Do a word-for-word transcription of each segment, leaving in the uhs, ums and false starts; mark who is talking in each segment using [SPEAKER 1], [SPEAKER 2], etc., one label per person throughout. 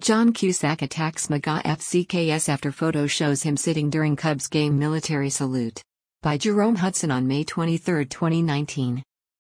[SPEAKER 1] John Cusack attacks MAGA F C K S after photo shows him sitting during Cubs game military salute. By Jerome Hudson on May twenty-third, twenty nineteen.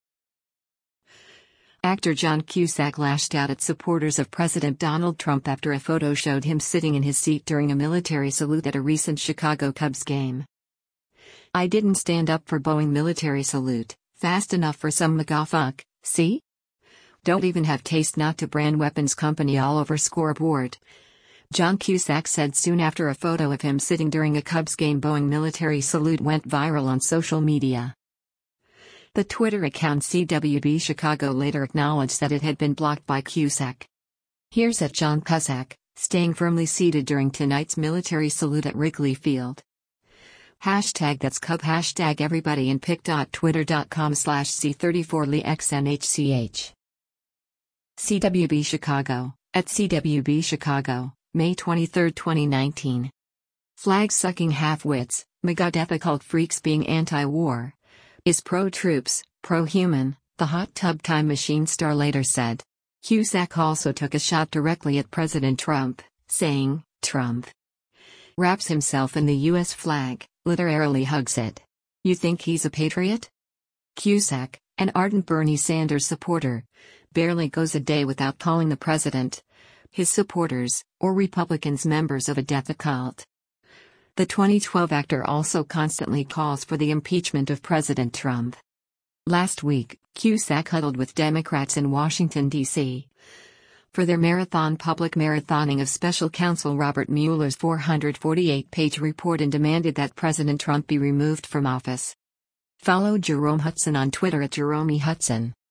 [SPEAKER 1] Actor John Cusack lashed out at supporters of President Donald Trump after a photo showed him sitting in his seat during a military salute at a recent Chicago Cubs game. "I didn't stand up for Boeing military salute, fast enough for some MAGA fuck, see? Don't even have taste not to brand weapons company all over scoreboard," John Cusack said soon after a photo of him sitting during a Cubs game Boeing military salute went viral on social media. The Twitter account C W B Chicago later acknowledged that it had been blocked by Cusack. Here's at John Cusack, staying firmly seated during tonight's military salute at Wrigley Field. Hashtag that's Cub hashtag everybody in pic.twitter.com slash C34LeXNHCH. C W B Chicago, at C W B Chicago, May twenty-third, twenty nineteen. Flag-sucking half-wits, MAGA difficult freaks being anti-war. Is pro-troops, pro-human, the hot tub time machine star later said. Cusack also took a shot directly at President Trump, saying, "Trump wraps himself in the U S flag, literally hugs it. You think he's a patriot?" Cusack, an ardent Bernie Sanders supporter, barely goes a day without calling the president, his supporters, or Republicans members of a death cult. The twenty twelve actor also constantly calls for the impeachment of President Trump. Last week, Cusack huddled with Democrats in Washington, D C for their marathon public marathoning of special counsel Robert Mueller's four hundred forty-eight page report and demanded that President Trump be removed from office. Follow Jerome Hudson on Twitter at Jerome Hudson.